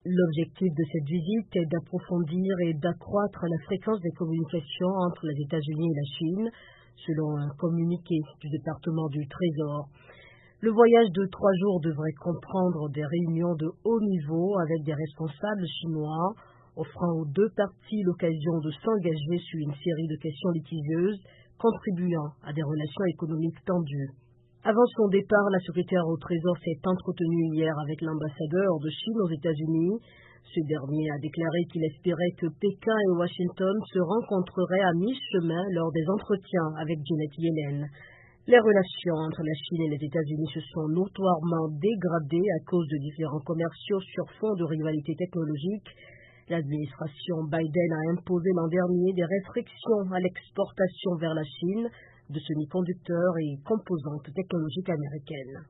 L'objectif de cette visite est d'approfondir et d'accroître la fréquence des communications entre les États-Unis et la Chine, selon un communiqué du département du Trésor. Le voyage de 3 jours devrait comprendre des réunions de haut niveau avec des responsables chinois, offrant aux deux parties l'occasion de s'engager sur une série de questions litigieuses, contribuant à des relations économiques tendues. Avant son départ, la secrétaire au Trésor s'est entretenue hier avec l'ambassadeur de Chine aux États-Unis. Ce dernier a déclaré qu'il espérait que Pékin et Washington se rencontreraient à mi-chemin lors des entretiens avec Janet Yellen. Les relations entre la Chine et les États-Unis se sont notoirement dégradées à cause de différends commerciaux sur fond de rivalité technologique. L'administration Biden a imposé l'an dernier des restrictions à l'exportation vers la Chine de semi-conducteurs et composantes technologiques américaines.